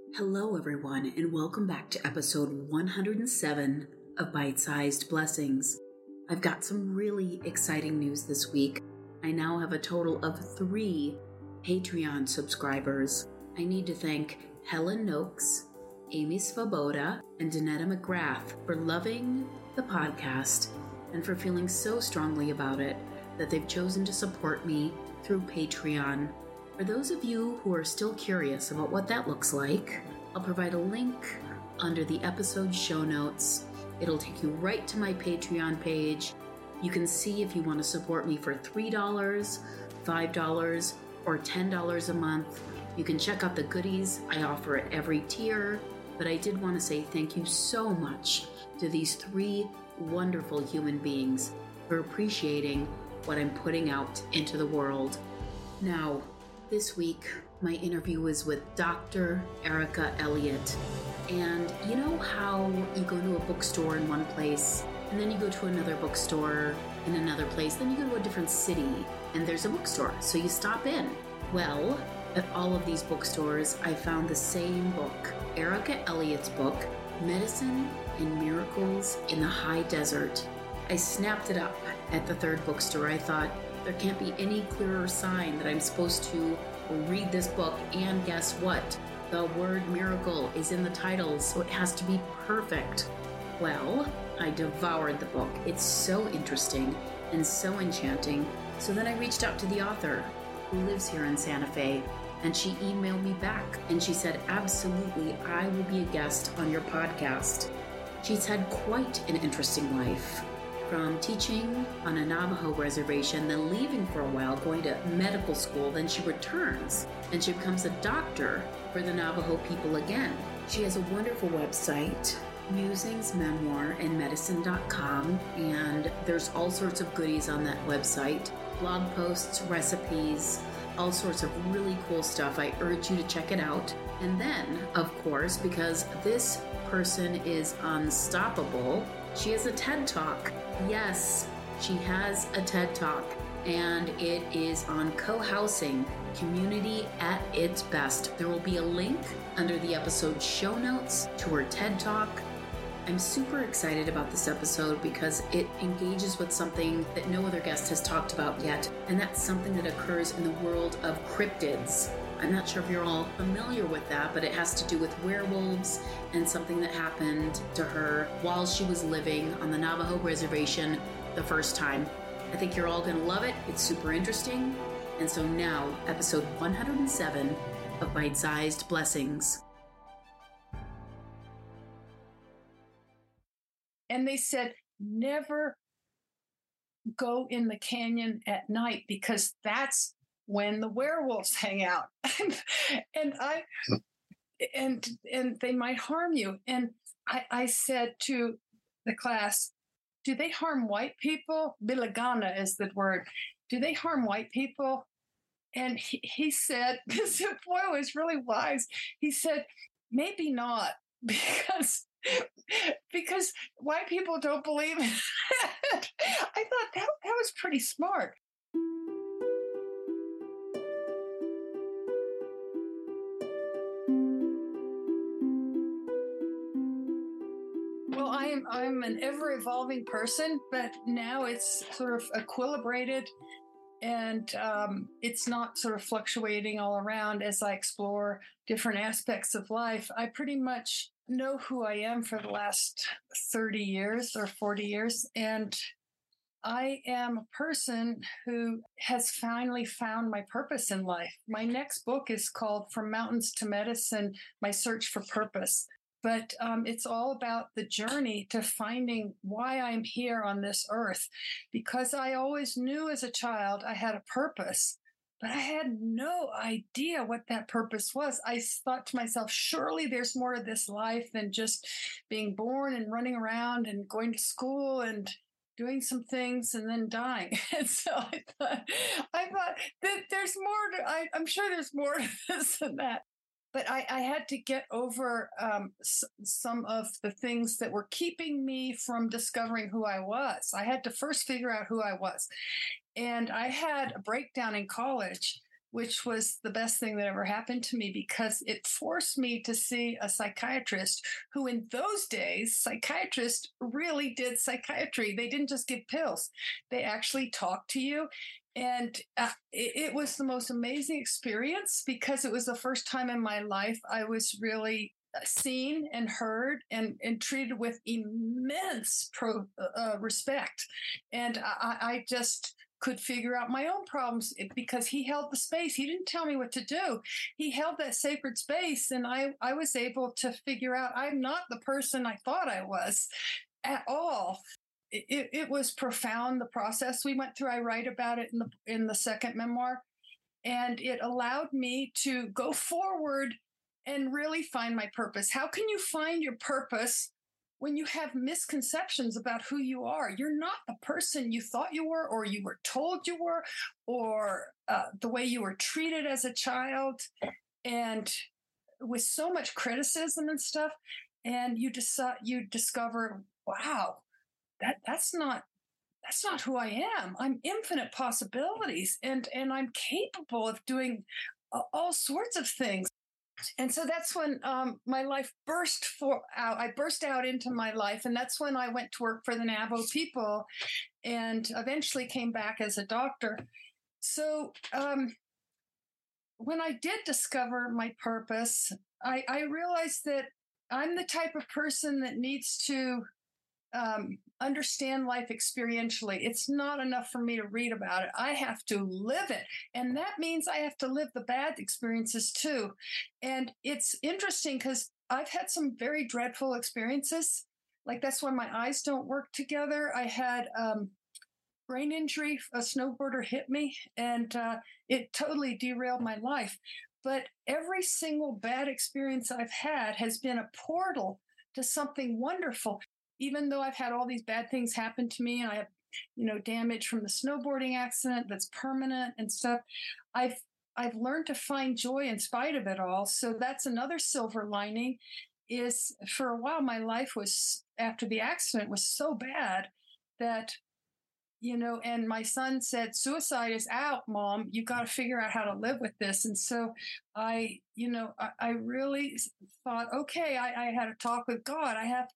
Hello, everyone, and welcome back to episode 107 of Bite-Sized Blessings. I've got some really exciting news this week. I now have a total of 3 Patreon subscribers. I need to thank Helen Noakes, Amy Svoboda, and Danetta McGrath for loving the podcast and for feeling so strongly about it that they've chosen to support me through Patreon. For those of you who are still curious about what that looks like, I'll provide a link under the episode show notes. It'll take you right to my Patreon page. You can see if you want to support me for $3, $5, or $10 a month. You can check out the goodies I offer at every tier, but I did want to say thank you so much to these 3 wonderful human beings for appreciating what I'm putting out into the world. Now, this week, my interview was with Dr. Erica Elliott. And you know how you go to a bookstore in one place, and then you go to another bookstore in another place, then you go to a different city, and there's a bookstore, so you stop in. Well, at all of these bookstores, I found the same book, Erica Elliott's book, Medicine and Miracles in the High Desert. I snapped it up at the 3rd bookstore. I thought, there can't be any clearer sign that I'm supposed to read this book, and guess what? The word miracle is in the title, so it has to be perfect. Well, I devoured the book. It's so interesting and so enchanting. So then I reached out to the author, who lives here in Santa Fe, and she emailed me back, and she said, absolutely, I will be a guest on your podcast. She's had quite an interesting life. From teaching on a Navajo reservation, then leaving for a while, going to medical school, then she returns and she becomes a doctor for the Navajo people again. She has a wonderful website, musingsmemoirandmedicine.com, and there's all sorts of goodies on that website, blog posts, recipes, all sorts of really cool stuff. I urge you to check it out. And then, of course, because this person is unstoppable, she has a TED Talk. Yes, she has a TED Talk, and it is on co-housing, community at its best. There will be a link under the episode show notes to her TED Talk. I'm super excited about this episode because it engages with something that no other guest has talked about yet, and that's something that occurs in the world of cryptids. I'm not sure if you're all familiar with that, but it has to do with werewolves and something that happened to her while she was living on the Navajo reservation the first time. I think you're all going to love it. It's super interesting. And so now, episode 107 of Bite-Sized Blessings. And they said, never go in the canyon at night because that's when the werewolves hang out. and they might harm you. And I said to the class, do they harm white people? Bilagana is the word. Do they harm white people? And he said, this boy was really wise. He said, maybe not, because white people don't believe it. I thought that was pretty smart. Well, I'm an ever-evolving person, but now it's sort of equilibrated, and it's not sort of fluctuating all around as I explore different aspects of life. I pretty much know who I am for the last 30 years or 40 years, and I am a person who has finally found my purpose in life. My next book is called From Mountains to Medicine, My Search for Purpose. But it's all about the journey to finding why I'm here on this earth, because I always knew as a child I had a purpose, but I had no idea what that purpose was. I thought to myself, surely there's more to this life than just being born and running around and going to school and doing some things and then dying. And so I thought that there's more to, I'm sure there's more to this than that. But I had to get over some of the things that were keeping me from discovering who I was. I had to first figure out who I was. And I had a breakdown in college which was the best thing that ever happened to me because it forced me to see a psychiatrist who, in those days, psychiatrists really did psychiatry. They didn't just give pills, they actually talked to you. And it was the most amazing experience because it was the first time in my life I was really seen and heard and treated with immense respect. And I just could figure out my own problems because he held the space. He didn't tell me what to do. He held that sacred space, and I was able to figure out I'm not the person I thought I was at all. It was profound, the process we went through. I write about it in the second memoir, and it allowed me to go forward and really find my purpose. How can you find your purpose when you have misconceptions about who you are? You're not the person you thought you were, or you were told you were, or the way you were treated as a child, and with so much criticism and stuff. And you discover, wow, that's not who I am. I'm infinite possibilities, and I'm capable of doing all sorts of things. And so that's when my life out. I burst out into my life, and that's when I went to work for the Navajo people, and eventually came back as a doctor. So when I did discover my purpose, I realized that I'm the type of person that needs to understand life experientially. It's not enough for me to read about it. I have to live it. And that means I have to live the bad experiences too. And it's interesting because I've had some very dreadful experiences. Like that's when my eyes don't work together. I had brain injury. A snowboarder hit me, and it totally derailed my life. But every single bad experience I've had has been a portal to something wonderful. Even though I've had all these bad things happen to me, and I have, damage from the snowboarding accident that's permanent and stuff, I've learned to find joy in spite of it all. So that's another silver lining. Is for a while my life was, after the accident, was so bad that, and my son said, suicide is out, Mom. You got to figure out how to live with this. And so I really thought, okay, I had a talk with God. I have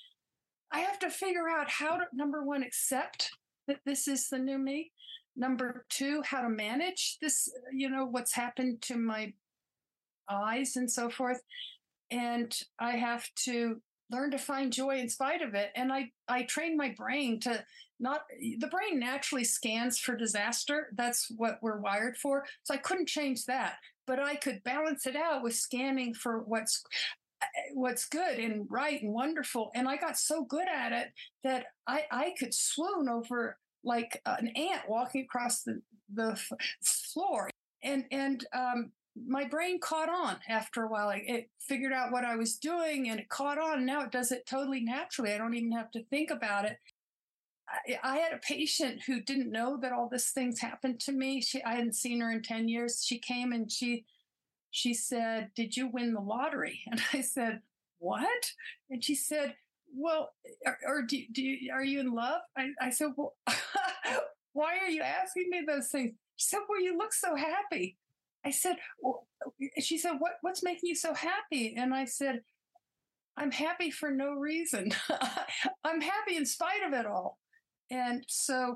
to figure out how to, number one, accept that this is the new me. Number two, how to manage this, what's happened to my eyes and so forth. And I have to learn to find joy in spite of it. And I train my brain to the brain naturally scans for disaster. That's what we're wired for. So I couldn't change that, but I could balance it out with scanning for what's good and right and wonderful. And I got so good at it that I could swoon over like an ant walking across the floor. And my brain caught on after a while. It figured out what I was doing, and it caught on. And now it does it totally naturally. I don't even have to think about it. I had a patient who didn't know that all these things happened to me. I hadn't seen her in 10 years. She came and she said, "Did you win the lottery?" And I said, "What?" And she said, "Well, or are you in love?" I said, "Well, why are you asking me those things?" She said, "Well, you look so happy." I said, well, she said, what's making you so happy? And I said, I'm happy for no reason. I'm happy in spite of it all. And so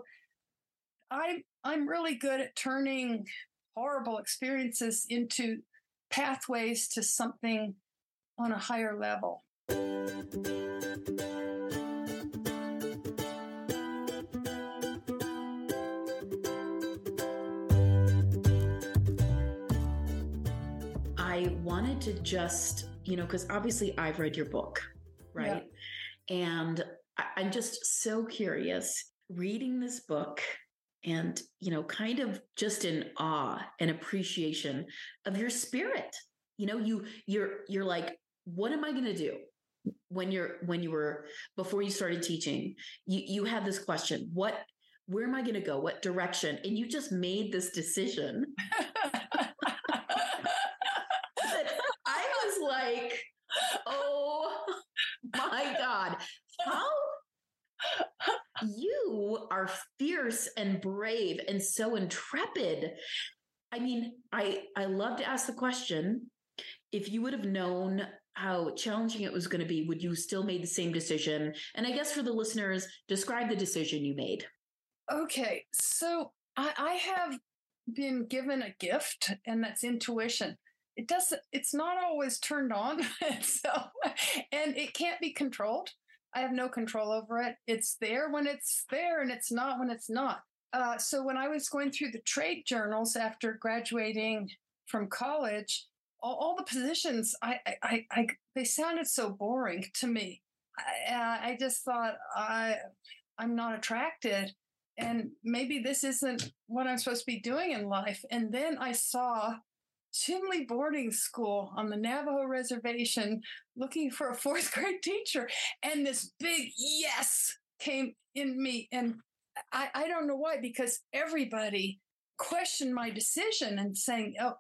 I'm really good at turning horrible experiences into pathways to something on a higher level. I wanted to just, because obviously I've read your book, right? Yeah. And I'm just so curious reading this book and, kind of just in awe and appreciation of your spirit. You're like, what am I going to do? When you were, before you started teaching, you had this question, where am I going to go? What direction? And you just made this decision. Like, oh my God, how you are fierce and brave and so intrepid. I mean, I love to ask the question, if you would have known how challenging it was going to be, would you still made the same decision? And I guess for the listeners, describe the decision you made. Okay, so I have been given a gift, and that's intuition. It's not always turned on. So, and it can't be controlled. I have no control over it. It's there when it's there, and it's not when it's not. So when I was going through the trade journals after graduating from college, all the positions they sounded so boring to me. I just thought I'm not attracted, and maybe this isn't what I'm supposed to be doing in life. And then I saw Chimley Boarding School on the Navajo Reservation looking for a fourth grade teacher. And this big yes came in me. And I don't know why, because everybody questioned my decision and saying, oh,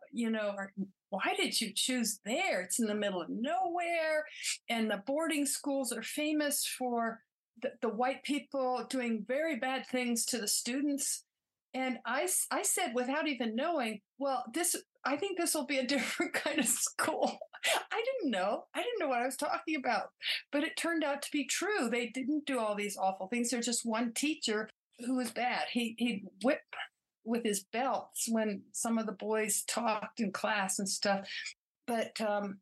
why did you choose there? It's in the middle of nowhere. And the boarding schools are famous for the white people doing very bad things to the students. And I said, without even knowing, well, I think this will be a different kind of school. I didn't know what I was talking about, but it turned out to be true. They didn't do all these awful things. There's just one teacher who was bad. He'd whip with his belts when some of the boys talked in class and stuff. But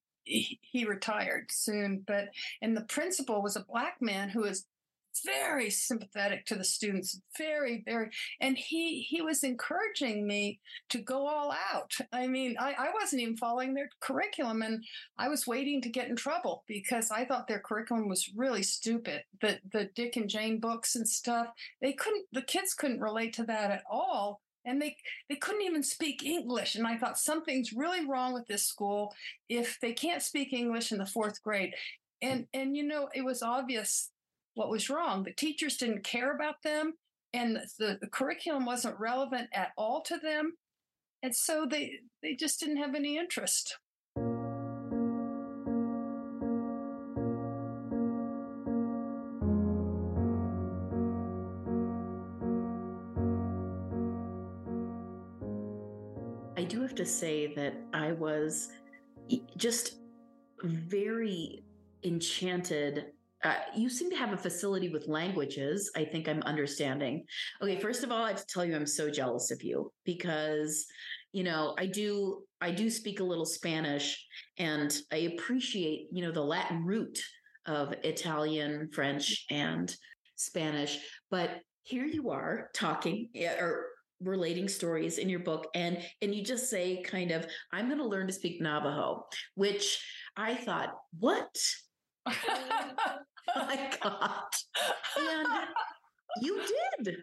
he retired soon. And the principal was a Black man who was very sympathetic to the students, very, very, and he was encouraging me to go all out. I mean, I wasn't even following their curriculum, and I was waiting to get in trouble because I thought their curriculum was really stupid. The Dick and Jane books and stuff, the kids couldn't relate to that at all. And they couldn't even speak English. And I thought something's really wrong with this school if they can't speak English in the fourth grade. And it was obvious what was wrong. The teachers didn't care about them, and the curriculum wasn't relevant at all to them. And so they just didn't have any interest. I do have to say that I was just very enchanted. You seem to have a facility with languages. I think I'm understanding. Okay, first of all, I have to tell you, I'm so jealous of you because, I do speak a little Spanish, and I appreciate, the Latin root of Italian, French, and Spanish. But here you are talking or relating stories in your book, and you just say kind of, I'm going to learn to speak Navajo, which I thought, what? My God. And you did.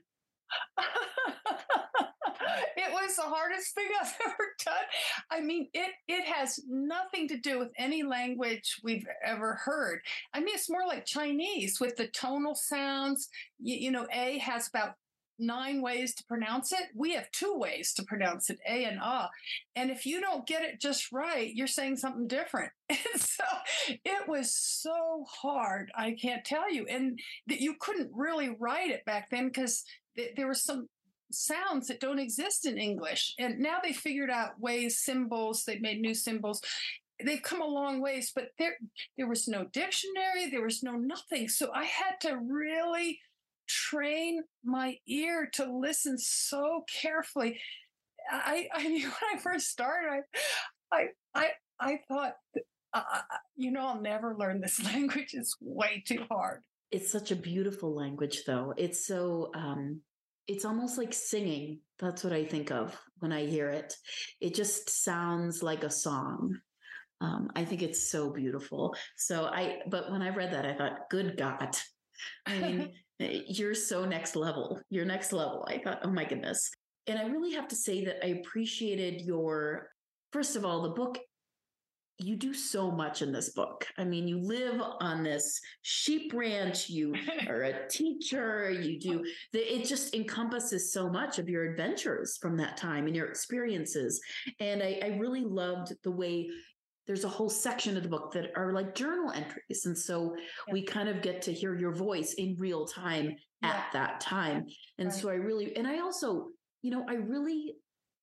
It was the hardest thing I've ever done. I mean, it has nothing to do with any language we've ever heard. I mean, it's more like Chinese with the tonal sounds. A has about 9 ways to pronounce it. We have 2 ways to pronounce it, A and Ah. And if you don't get it just right, you're saying something different. And so it was so hard, I can't tell you. And that you couldn't really write it back then because there were some sounds that don't exist in English. And now they figured out ways, symbols, they've made new symbols. They've come a long ways, but there was no dictionary, there was no nothing. So I had to really train my ear to listen so carefully. I mean, when I first started, I thought, I'll never learn this language. It's way too hard. It's such a beautiful language, though. It's so, it's almost like singing. That's what I think of when I hear it. It just sounds like a song. I think it's so beautiful. But when I read that, I thought, good God. I mean, you're so next level. You're next level. I thought, oh my goodness. And I really have to say that I appreciated first of all, the book. You do so much in this book. I mean, you live on this sheep ranch. You are a teacher. It just encompasses so much of your adventures from that time and your experiences. And I really loved the way there's a whole section of the book that are like journal entries. And so we kind of get to hear your voice in real time at that time. And so I also, I really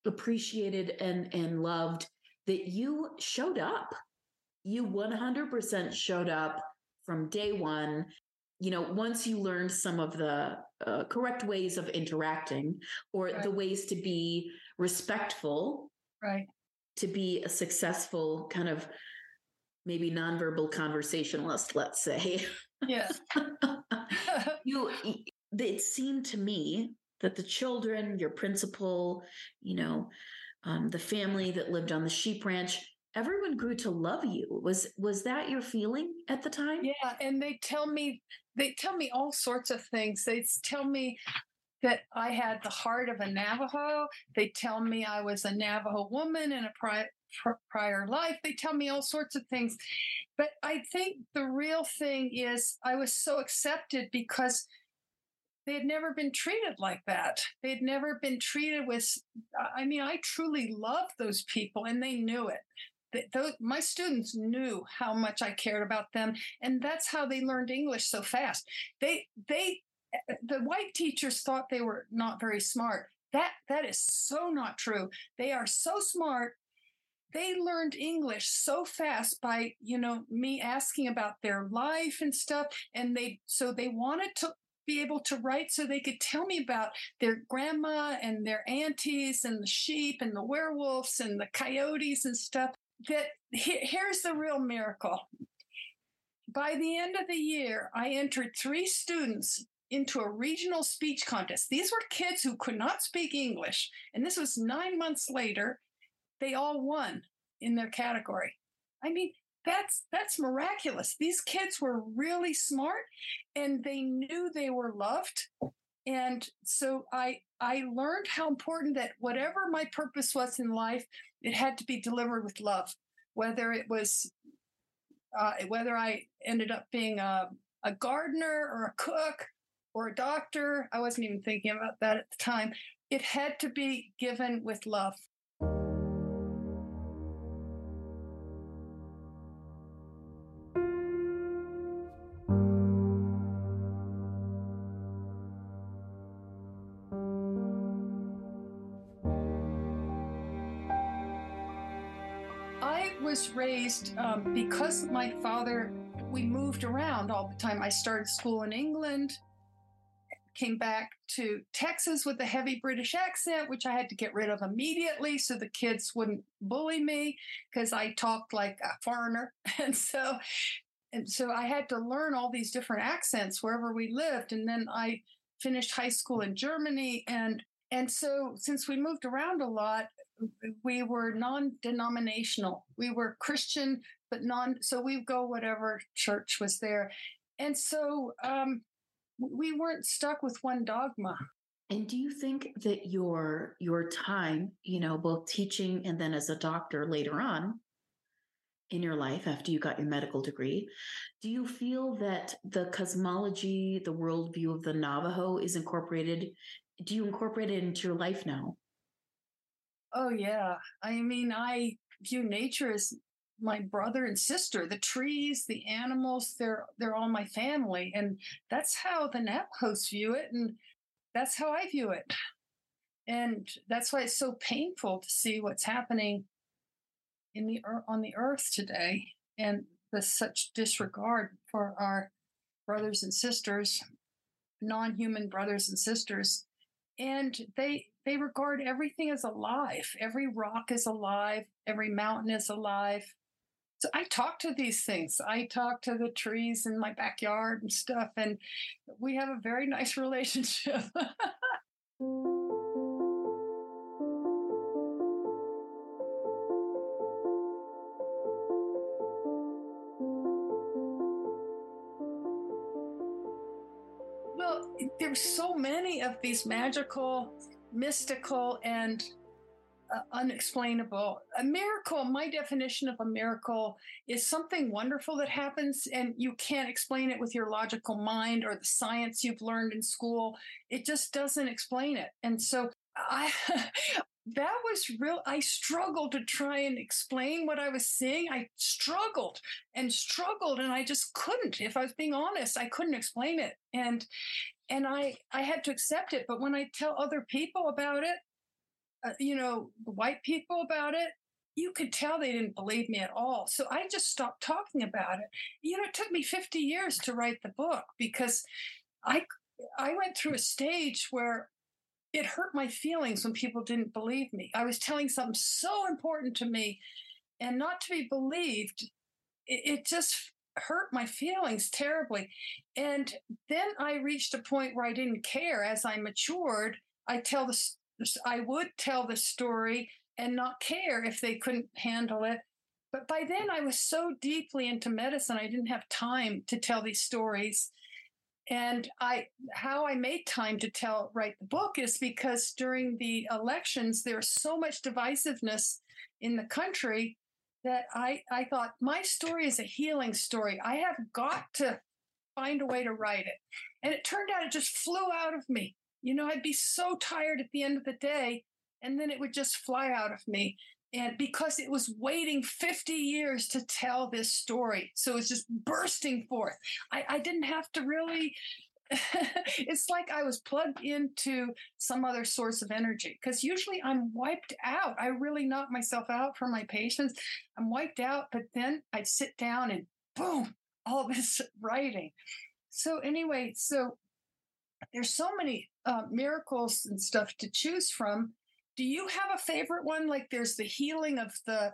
appreciated and loved that you showed up. You 100% showed up from day one. Once you learned some of the correct ways of interacting, or Right. the ways to be respectful, Right. to be a successful kind of maybe nonverbal conversationalist, let's say. Yeah. It seemed to me that the children, your principal, the family that lived on the sheep ranch, everyone grew to love you. Was that your feeling at the time? Yeah, and they tell me all sorts of things. They tell me that I had the heart of a Navajo. They tell me I was a Navajo woman in a prior life. They tell me all sorts of things. But I think the real thing is I was so accepted because they had never been treated like that. They had never been treated with, I truly loved those people and they knew it. My students knew how much I cared about them, and that's how they learned English so fast. The white teachers thought they were not very smart. That is so not true. They are so smart. They learned English so fast by me asking about their life and stuff, and they wanted to be able to write so they could tell me about their grandma and their aunties and the sheep and the werewolves and the coyotes and stuff. Here's the real miracle. By the end of the year, I entered 3 students into a regional speech contest. These were kids who could not speak English, and this was 9 months later. They all won in their category. I mean, that's miraculous. These kids were really smart, and they knew they were loved. And so I learned how important that whatever my purpose was in life, it had to be delivered with love. Whether it was, whether I ended up being a gardener or a cook or a doctor, I wasn't even thinking about that at the time. It had to be given with love. I was raised because my father, we moved around all the time. I started school in England, came back to Texas with a heavy British accent, which I had to get rid of immediately so the kids wouldn't bully me because I talked like a foreigner. And so I had to learn all these different accents wherever we lived. And then I finished high school in Germany. And so since we moved around a lot, we were non-denominational. We were Christian, but so we go whatever church was there. And so we weren't stuck with one dogma. And do you think that your time, both teaching and then as a doctor later on in your life after you got your medical degree, do you feel that the cosmology, the worldview of the Navajo is incorporated? Do you incorporate it into your life now? Oh, yeah. I mean, I view nature as my brother and sister. The trees, the animals, they're all my family. And that's how the Navajos view it. And that's how I view it. And that's why it's so painful to see what's happening on the earth today, and the such disregard for our brothers and sisters, non-human brothers and sisters. And they regard everything as alive. Every rock is alive. Every mountain is alive. So I talk to these things. I talk to the trees in my backyard and stuff, and we have a very nice relationship. Well, there's so many of these magical, mystical, and unexplainable. A miracle, my definition of a miracle is something wonderful that happens and you can't explain it with your logical mind or the science you've learned in school. It just doesn't explain it. And so that was real. I struggled to try and explain what I was seeing. I struggled and I just couldn't. If I was being honest, I couldn't explain it. And I had to accept it. But when I tell other people about it, the white people about it, you could tell they didn't believe me at all. So I just stopped talking about it. It took me 50 years to write the book because I I went through a stage where it hurt my feelings when people didn't believe me. I was telling something so important to me and not to be believed. It just hurt my feelings terribly. And then I reached a point where I didn't care. As I matured, I would tell the story and not care if they couldn't handle it. But by then I was so deeply into medicine, I didn't have time to tell these stories. And how I made time to write the book is because during the elections, there's so much divisiveness in the country that I thought my story is a healing story. I have got to find a way to write it. And it turned out it just flew out of me. I'd be so tired at the end of the day, and then it would just fly out of me. And because it was waiting 50 years to tell this story. So it was just bursting forth. I didn't have to really, it's like I was plugged into some other source of energy because usually I'm wiped out. I really knock myself out for my patients. I'm wiped out, but then I'd sit down and boom, all this writing. So anyway, there's so many miracles and stuff to choose from. Do you have a favorite one? Like there's the healing of the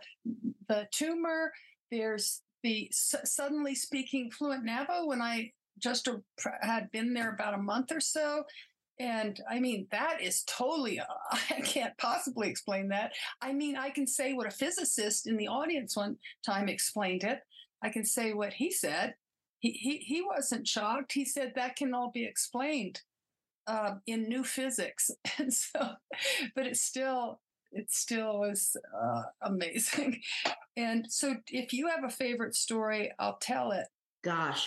tumor. There's the suddenly speaking fluent Navajo when I just had been there about a month or so. And I mean, that is totally, I can't possibly explain that. I mean, I can say what a physicist in the audience one time explained it. I can say what he said. He wasn't shocked. He said that can all be explained in new physics. And so, but it still was amazing. And so if you have a favorite story, I'll tell it. Gosh,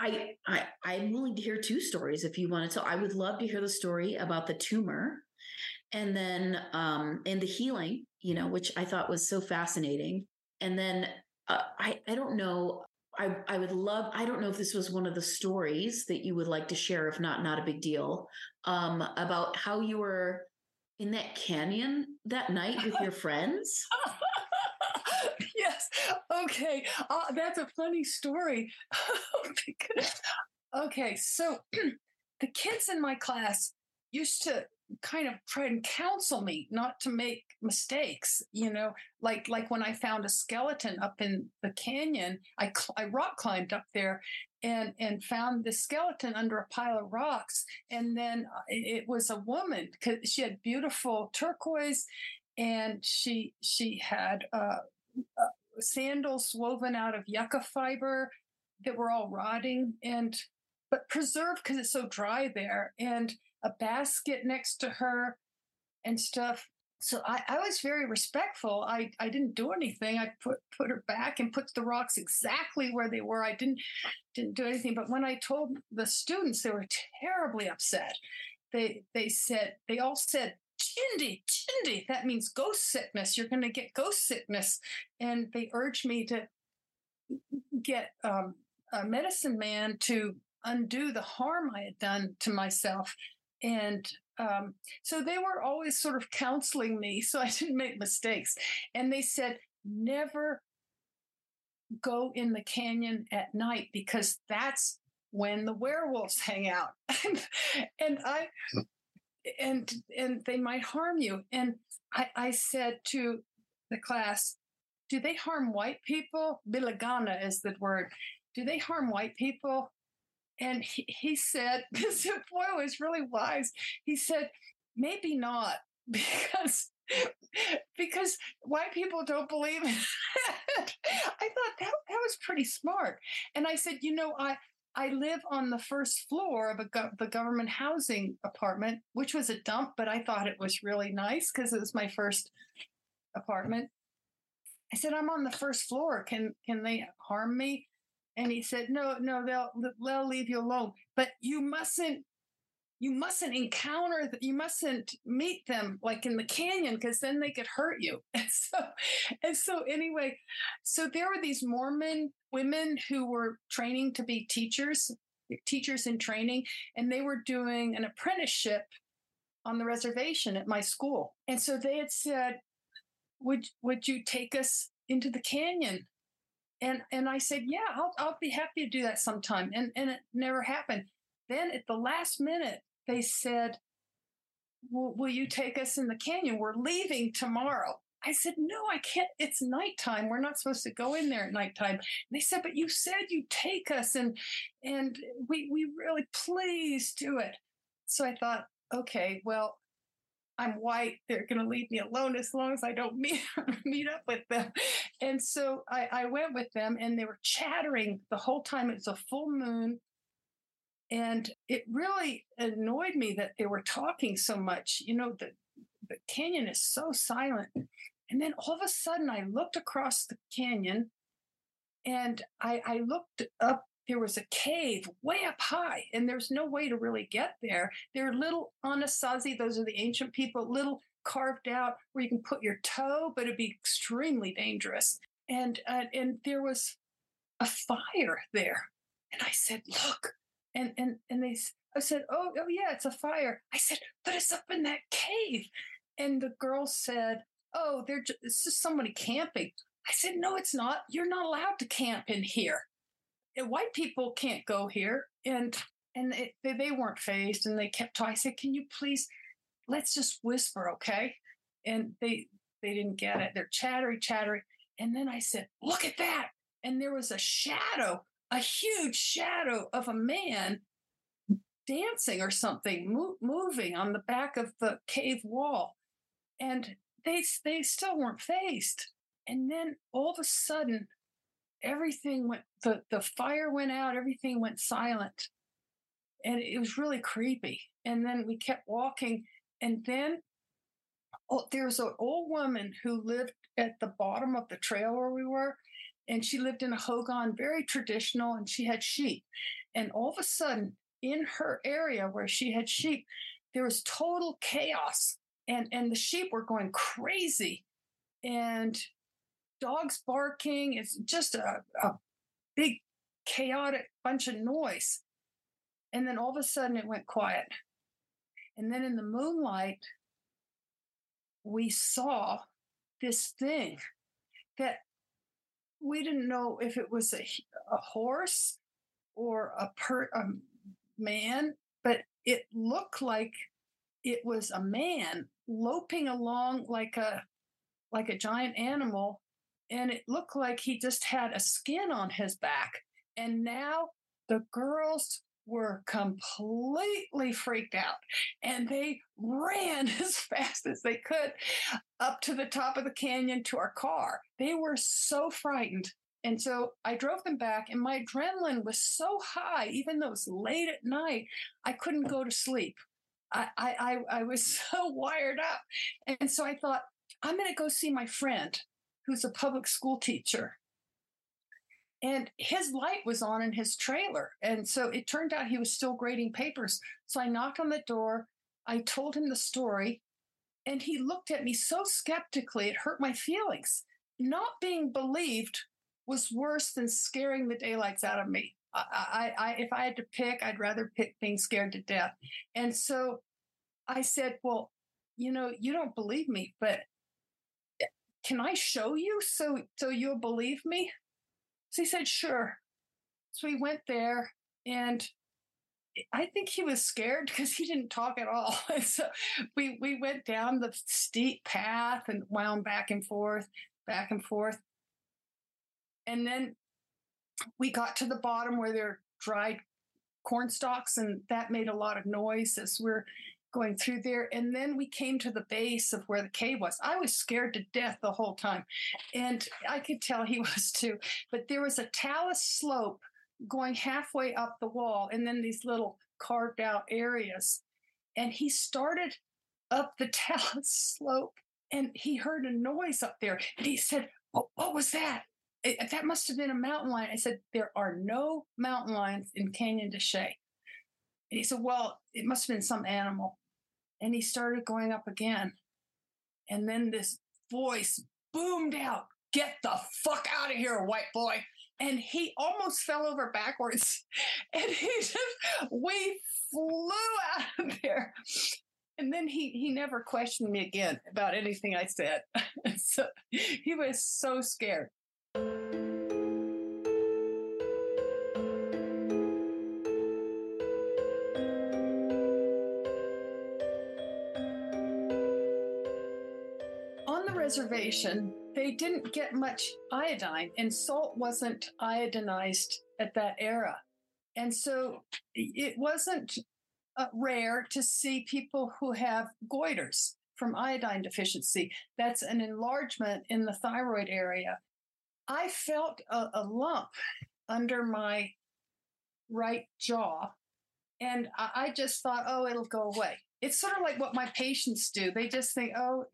I'm willing to hear two stories if you want to tell. I would love to hear the story about the tumor and then and the healing, which I thought was so fascinating. And then I don't know. I would love, I don't know if this was one of the stories that you would like to share, if not a big deal, about how you were in that canyon that night with your friends. Yes. Okay. That's a funny story. Okay. So the kids in my class used to kind of try and counsel me not to make mistakes, like when I found a skeleton up in the canyon, I rock climbed up there and found the skeleton under a pile of rocks. And then it was a woman because she had beautiful turquoise and she had sandals woven out of yucca fiber that were all rotting but preserved because it's so dry there, and a basket next to her and stuff. So I was very respectful. I didn't do anything. I put her back and put the rocks exactly where they were. I didn't do anything. But when I told the students, they were terribly upset. They all said, Chindi, that means ghost sickness. You're going to get ghost sickness. And they urged me to get a medicine man to undo the harm I had done to myself. And so they were always sort of counseling me so I didn't make mistakes. And they said, never go in the canyon at night because that's when the werewolves hang out. and they might harm you. And I said to the class, do they harm white people? Bilagana is the word. Do they harm white people? And he said, this boy was really wise. He said, maybe not, because white people don't believe in it. I thought that was pretty smart. And I said, I live on the first floor of the government housing apartment, which was a dump, but I thought it was really nice because it was my first apartment. I said, I'm on the first floor. Can they harm me? And he said, no, they'll leave you alone. But you mustn't encounter, you mustn't meet them like in the canyon because then they could hurt you. And so anyway, so there were these Mormon women who were training to be teachers in training, and they were doing an apprenticeship on the reservation at my school. And so they had said, would you take us into the canyon? And I said, yeah, I'll be happy to do that sometime. And it never happened. Then at the last minute, they said, will you take us in the canyon? We're leaving tomorrow. I said, no, I can't. It's nighttime. We're not supposed to go in there at nighttime. And they said, but you said you'd take us, and we really, please do it. So I thought, okay, well, I'm white. They're going to leave me alone as long as I don't meet up with them. And so I went with them, and they were chattering the whole time. It was a full moon. And it really annoyed me that they were talking so much. The canyon is so silent. And then all of a sudden, I looked across the canyon, and I looked up. There was a cave way up high, and there's no way to really get there. There are little anasazi, those are the ancient people, little carved out where you can put your toe, but it'd be extremely dangerous. And there was a fire there. And I said, look, and I said, oh yeah, it's a fire. I said, but it's up in that cave. And the girl said, oh, it's just somebody camping. I said, no, it's not. You're not allowed to camp in here. White people can't go here. And they weren't fazed, and they kept talking. I said, can you please, let's just whisper, okay? And they didn't get it. They're chattery. And then I said, look at that. And there was a huge shadow of a man dancing or something, moving on the back of the cave wall. And they still weren't fazed. And then all of a sudden, everything went, the fire went out, everything went silent. And it was really creepy. And then we kept walking. And then there was an old woman who lived at the bottom of the trail where we were. And she lived in a hogan, very traditional, and she had sheep. And all of a sudden, in her area where she had sheep, there was total chaos. And the sheep were going crazy. And dogs barking. It's just a big, chaotic bunch of noise. And then all of a sudden it went quiet. And then in the moonlight, we saw this thing that we didn't know if it was a horse or a man, but it looked like it was a man loping along like a giant animal. And it looked like he just had a skin on his back. And now the girls were completely freaked out, and they ran as fast as they could up to the top of the canyon to our car. They were so frightened. And so I drove them back, and my adrenaline was so high, even though it was late at night, I couldn't go to sleep. I was so wired up. And so I thought, I'm going to go see my friend who's a public school teacher. And his light was on in his trailer. And so it turned out he was still grading papers. So I knocked on the door. I told him the story. And he looked at me so skeptically, it hurt my feelings. Not being believed was worse than scaring the daylights out of me. If I had to pick, I'd rather pick being scared to death. And so I said, well, you don't believe me, but can I show you so you'll believe me? So he said, sure. So we went there, and I think he was scared because he didn't talk at all. And so we went down the steep path and wound back and forth. And then we got to the bottom where there are dried corn stalks, and that made a lot of noise as we're going through there. And then we came to the base of where the cave was. I was scared to death the whole time, and I could tell he was too. But there was a talus slope going halfway up the wall, and then these little carved out areas. And he started up the talus slope, and he heard a noise up there. And he said, what was that? That must have been a mountain lion. I said, there are no mountain lions in Canyon de Chelly. And he said, well, it must have been some animal. And he started going up again. And then this voice boomed out, get the fuck out of here, white boy. And he almost fell over backwards. And we flew out of there. And then he never questioned me again about anything I said. So he was so scared. On the reservation, they didn't get much iodine, and salt wasn't iodinized at that era. And so it wasn't rare to see people who have goiters from iodine deficiency. That's an enlargement in the thyroid area. I felt a lump under my right jaw, and I just thought, oh, it'll go away. It's sort of like what my patients do. They just think, oh,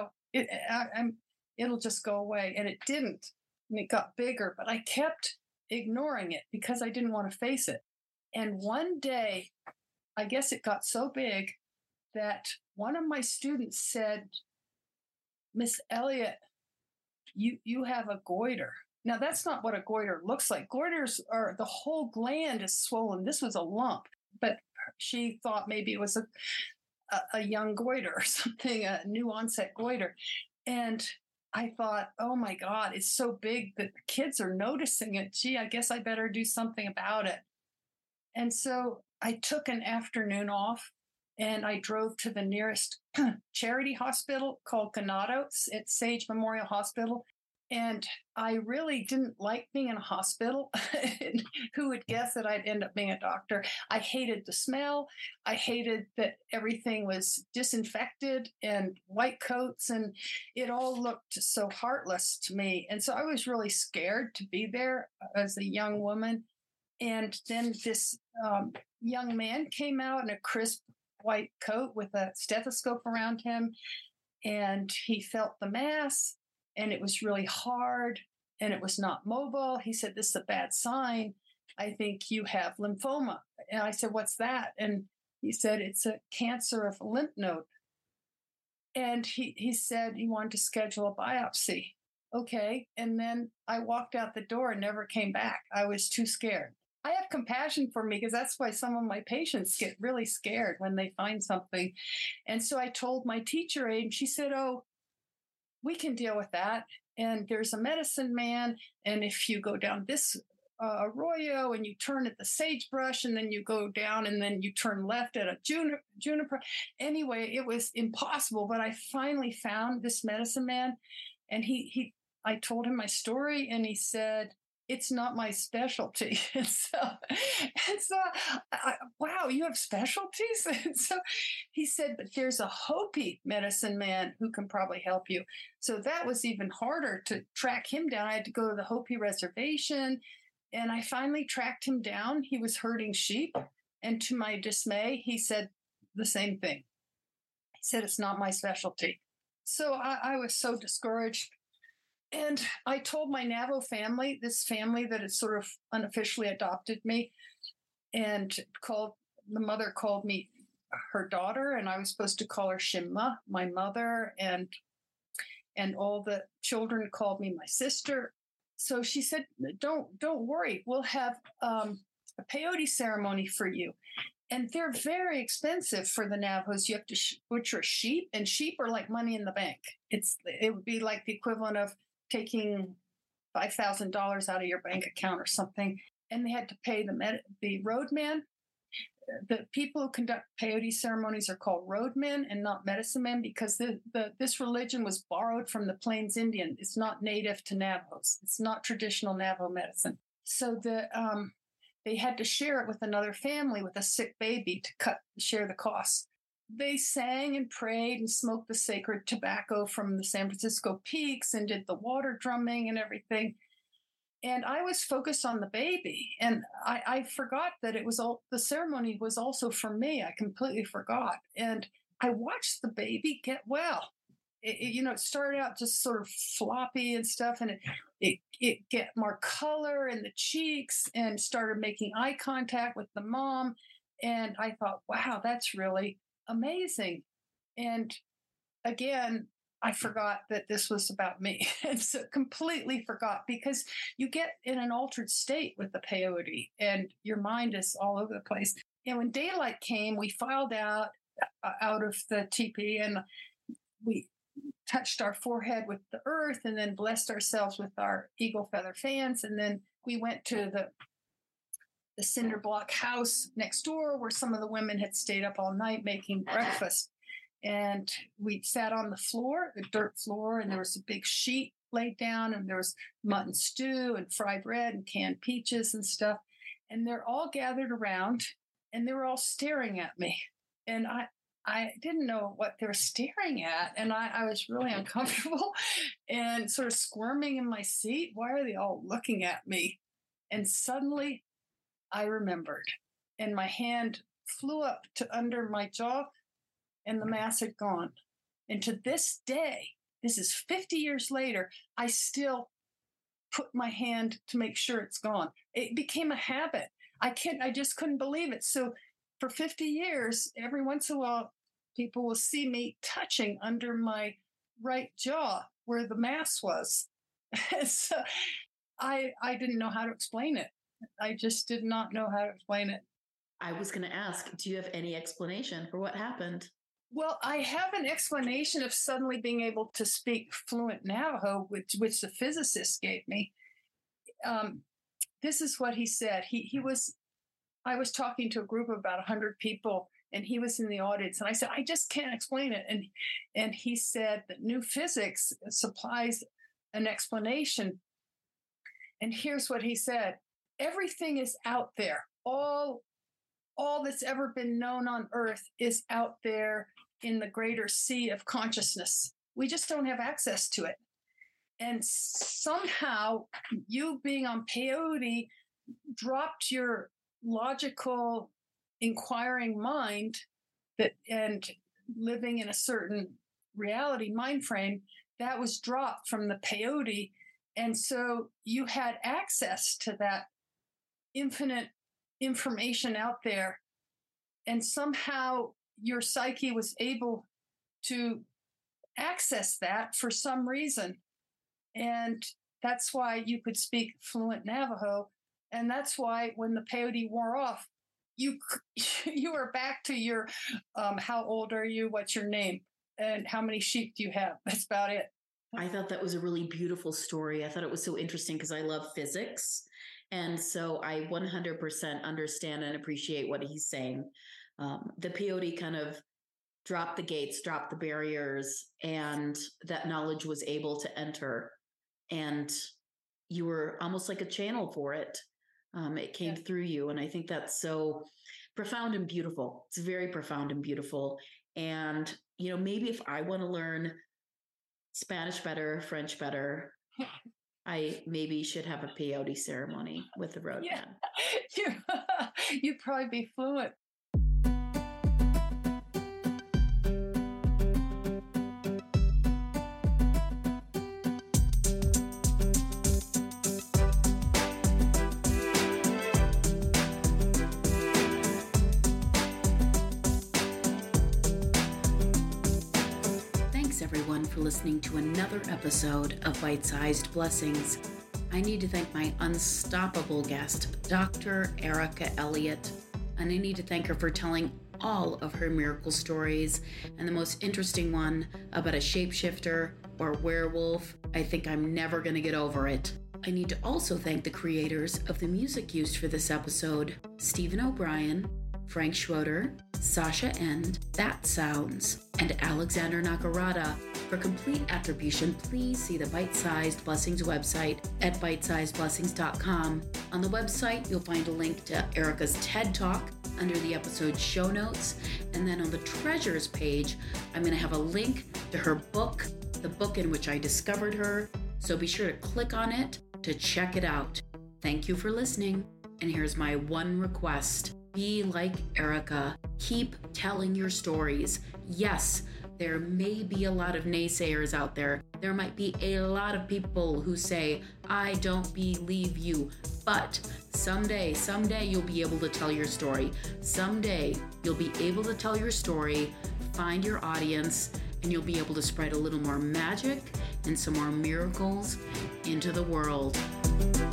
it'll just go away. And it didn't. And it got bigger, but I kept ignoring it because I didn't want to face it. And one day, I guess it got so big that one of my students said, Miss Elliott, you have a goiter. Now, that's not what a goiter looks like. Goiters are the whole gland is swollen. This was a lump, but she thought maybe it was a young goiter or something, a new onset goiter. And I thought, oh my God, it's so big that the kids are noticing it. Gee, I guess I better do something about it. And so I took an afternoon off and I drove to the nearest charity hospital called Ganado at Sage Memorial Hospital. And I really didn't like being in a hospital. Who would guess that I'd end up being a doctor? I hated the smell. I hated that everything was disinfected and white coats, and it all looked so heartless to me. And so I was really scared to be there as a young woman. And then this young man came out in a crisp white coat with a stethoscope around him, and he felt the mass. And it was really hard and it was not mobile. He said, this is a bad sign. I think you have lymphoma. And I said, what's that? And he said, it's a cancer of a lymph node. And he said he wanted to schedule a biopsy. Okay. And then I walked out the door and never came back. I was too scared. I have compassion for me because that's why some of my patients get really scared when they find something. And so I told my teacher aide, and she said, oh, we can deal with that. And there's a medicine man. And if you go down this arroyo and you turn at the sagebrush and then you go down and then you turn left at a juniper. Anyway, it was impossible. But I finally found this medicine man. And I told him my story and he said, it's not my specialty. And so wow, you have specialties? And so he said, but there's a Hopi medicine man who can probably help you. So that was even harder to track him down. I had to go to the Hopi reservation and I finally tracked him down. He was herding sheep. And to my dismay, he said the same thing. He said, it's not my specialty. So I was so discouraged. And I told my Navajo family, this family that had sort of unofficially adopted me, and the mother called me her daughter, and I was supposed to call her Shimma, my mother, and all the children called me my sister. So she said, don't worry, we'll have a peyote ceremony for you. And they're very expensive for the Navajos. You have to butcher sheep, and sheep are like money in the bank. It would be like the equivalent of taking $5,000 out of your bank account or something. And they had to pay the roadman. The people who conduct peyote ceremonies are called roadmen and not medicine men because this religion was borrowed from the Plains Indian. It's not native to Navajos. It's not traditional Navajo medicine. So they had to share it with another family with a sick baby to share the costs. They sang and prayed and smoked the sacred tobacco from the San Francisco peaks and did the water drumming and everything. And I was focused on the baby. And I forgot that the ceremony was also for me. I completely forgot. And I watched the baby get well. It started out just sort of floppy and stuff. And it get more color in the cheeks and started making eye contact with the mom. And I thought, wow, that's really amazing. And again, I forgot that this was about me. And so completely forgot because you get in an altered state with the peyote and your mind is all over the place. And when daylight came, we filed out out of the teepee, and we touched our forehead with the earth and then blessed ourselves with our eagle feather fans. And then we went to the cinder block house next door where some of the women had stayed up all night making breakfast. And we sat on the floor, the dirt floor, and there was a big sheet laid down, and there was mutton stew and fried bread and canned peaches and stuff. And they're all gathered around, and they were all staring at me. And I didn't know what they were staring at, and I was really uncomfortable and sort of squirming in my seat. Why are they all looking at me? And suddenly I remembered, and my hand flew up to under my jaw, and the mass had gone. And to this day, this is 50 years later, I still put my hand to make sure it's gone. It became a habit. I just couldn't believe it. So for 50 years, every once in a while, people will see me touching under my right jaw where the mass was. So I didn't know how to explain it. I just did not know how to explain it. I was going to ask, do you have any explanation for what happened? Well, I have an explanation of suddenly being able to speak fluent Navajo, which the physicist gave me. This is what he said. I was talking to a group of about 100 people, and he was in the audience. And I said, I just can't explain it. And he said that new physics supplies an explanation. And here's what he said. Everything is out there. All that's ever been known on Earth is out there in the greater sea of consciousness. We just don't have access to it. And somehow you being on peyote dropped your logical, inquiring mind and living in a certain reality mind frame that was dropped from the peyote. And so you had access to that infinite information out there. And somehow your psyche was able to access that for some reason. And that's why you could speak fluent Navajo. And that's why when the peyote wore off, you were back to your, how old are you? What's your name? And how many sheep do you have? That's about it. I thought that was a really beautiful story. I thought it was so interesting because I love physics. And so I 100% understand and appreciate what he's saying. The peyote kind of dropped the gates, dropped the barriers, and that knowledge was able to enter. And you were almost like a channel for it. It came through you. And I think that's so profound and beautiful. It's very profound and beautiful. And, maybe if I want to learn Spanish better, French better, I maybe should have a peyote ceremony with the roadman. Yeah. You'd probably be fluent. Everyone for listening to another episode of Bite-Sized Blessings. I need to thank my unstoppable guest, Dr. Erica Elliott, and I need to thank her for telling all of her miracle stories, and the most interesting one about a shapeshifter or werewolf. I think I'm never going to get over it. I need to also thank the creators of the music used for this episode, Stephen O'Brien, Frank Schroeder, Sasha End, That Sounds, and Alexander Nakarada. For complete attribution, please see the Bite-Sized Blessings website at bitesizedblessings.com. On the website, you'll find a link to Erica's TED Talk under the episode show notes. And then on the treasures page, I'm going to have a link to her book, the book in which I discovered her. So be sure to click on it to check it out. Thank you for listening. And here's my one request. Be like Erica. Keep telling your stories. Yes, there may be a lot of naysayers out there. There might be a lot of people who say, I don't believe you. But someday you'll be able to tell your story. Someday you'll be able to tell your story, find your audience, and you'll be able to spread a little more magic and some more miracles into the world.